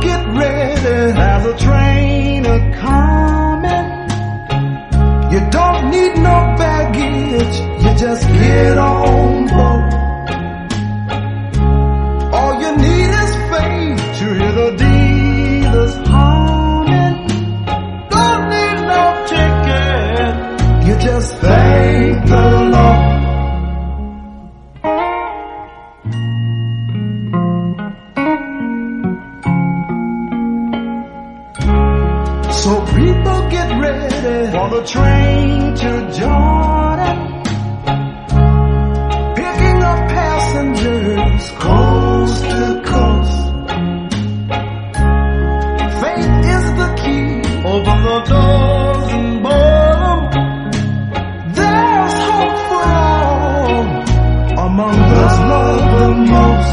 get ready, there's a train a-coming. You don't need no baggage, you just get on board. All you need is faith to hear the dealers humming. Don't need no ticket, you just thank the Lord. So people get ready for the train to Jordan, picking up passengers coast to coast. Faith is the key, open the doors and board 'em. There's hope for all among those loved the most.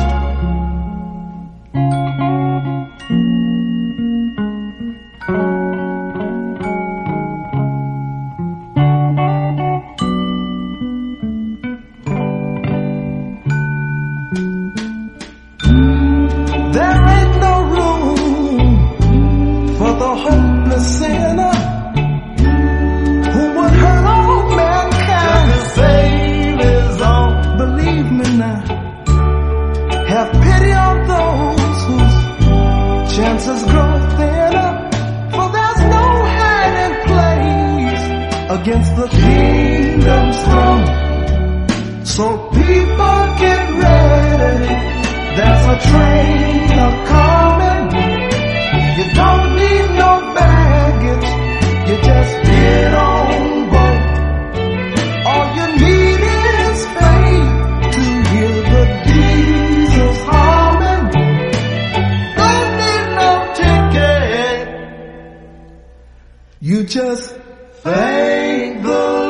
There ain't no room for the hopeless sinner who would hurt all mankind to save his own. Believe me now, have pity on those whose chances grow thinner, for there's no hiding place against the kingdom's throne. So people get ready, there's a train a-coming. You don't need no baggage, you just get on board. All you need is faith to hear the diesels humming. Don't need no ticket, you just thank the